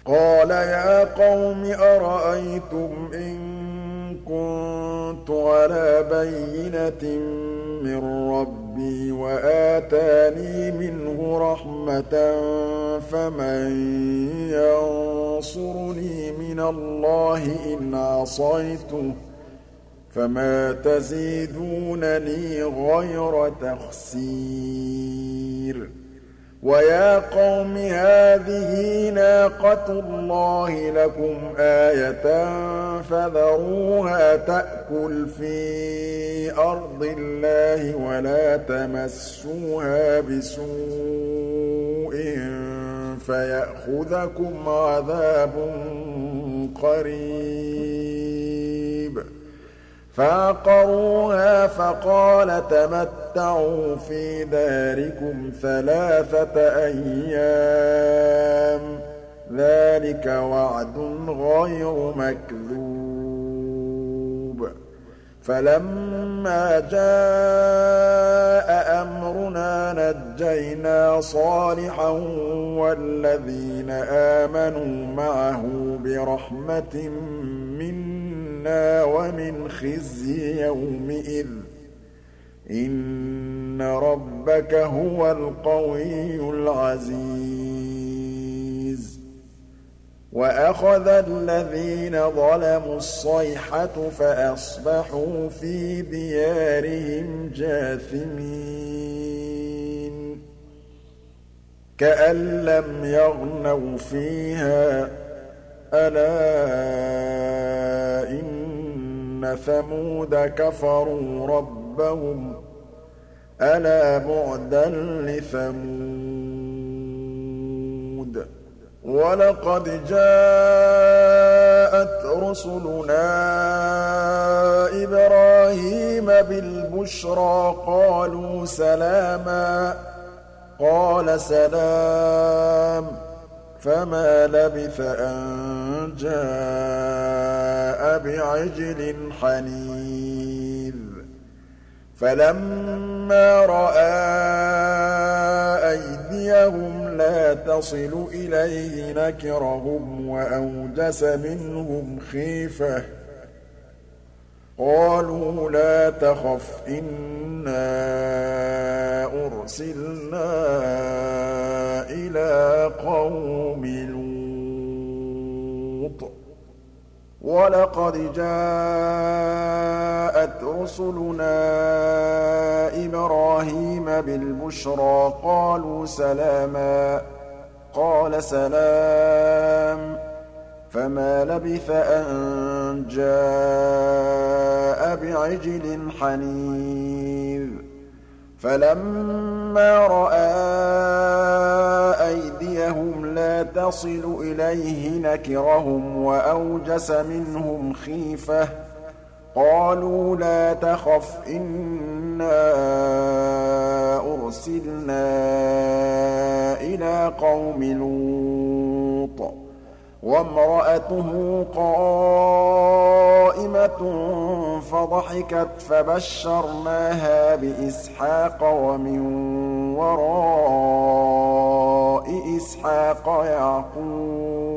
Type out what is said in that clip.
قَالَ يَا قَوْمِ أَرَأَيْتُمْ إِن كُنتُ عَلَىٰ بَيِّنَةٍ مِّن رَّبِّي وَآتَانِي مِنْهُ رَحْمَةً فَمَن يَنصُرُنِي مِنَ اللَّهِ إِنْ عَصَيْتُهُ ۖ فَمَا تَزِيدُونَنِي غَيْرَ تَخْسِيرٍ وَيَا قَوْمِ هَٰذِهِ نَاقَةُ اللَّهِ لَكُمْ آيَةً فَذَرُوهَا تَأْكُلْ فِي أَرْضِ اللَّهِ وَلَا تَمَسُّوهَا بِسُوءٍ فَيَأْخُذَكُمْ عَذَابٌ قَرِيبٌ فَعَقَرُوهَا فَقَالَ تَمَتَّعُوا فِي دَارِكُمْ 3 أَيَّامٍ ۖ ذَٰلِكَ وَعْدٌ غَيْرُ مَكْذُوبٍ فَلَمَّا جَاءَ أَمْرُنَا نَجَّيْنَا صَالِحًا وَالَّذِينَ آمَنُوا مَعَهُ بِرَحْمَةٍ مِّنَّا وَمِنْ خِزْيِ يَوْمِئِذٍ ۗ إِنَّ رَبَّكَ هُوَ الْقَوِيُّ الْعَزِيزُ وَأَخَذَ الَّذِينَ ظَلَمُوا الصَّيْحَةُ فَأَصْبَحُوا فِي دِيَارِهِمْ جَاثِمِينَ كَأَن لَّمْ يَغْنَوْا فِيهَا ۗ أَلَا إِنَّ ثَمُودَ كَفَرُوا رَبَّهُمْ ۗ أَلَا بُعْدًا لِّثَمُودَ وَلَقَدْ جَاءَتْ رُسُلُنَا إِبْرَاهِيمَ بِالْبُشْرَىٰ قَالُوا سَلَامًا ۖ قَالَ سَلَامٌ ۖ فَمَا لَبِثَ أَن جَاءَ بِعِجْلٍ حَنِيذٍ فَلَمَّا رَأَىٰ أَيْدِيَهُمْ لَا تَصِلُ إِلَيْهِ نَكِرَهُمْ وَأَوْجَسَ مِنْهُمْ خِيفَةً ۚ قَالُوا لَا تَخَفْ إِنَّا أُرْسِلْنَا إِلَىٰ قَوْمِ لُوطٍ وَلَقَدْ جَاءَتْ رُسُلُنَا إِبْرَاهِيمَ بِالْبُشْرَىٰ قَالُوا سَلَامًا ۖ قَالَ سَلَامٌ ۖ فَمَا لَبِثَ أَن جَاءَ بِعِجْلٍ حَنِيذٍ فَلَمَّا رَأَىٰ أَيْدِيَهُمْ لَا تَصِلُ إِلَيْهِ نَكِرَهُمْ وَأَوْجَسَ مِنْهُمْ خِيفَةً ۚ قَالُوا لَا تَخَفْ إِنَّا أُرْسِلْنَا إِلَىٰ قَوْمِ لُوطٍ وَامْرَأَتُهُ قَائِمَةٌ فَضَحِكَتْ فَبَشَّرْنَاهَا بِإِسْحَاقَ وَمِن وَرَاءِ إِسْحَاقَ يَعْقُوبَ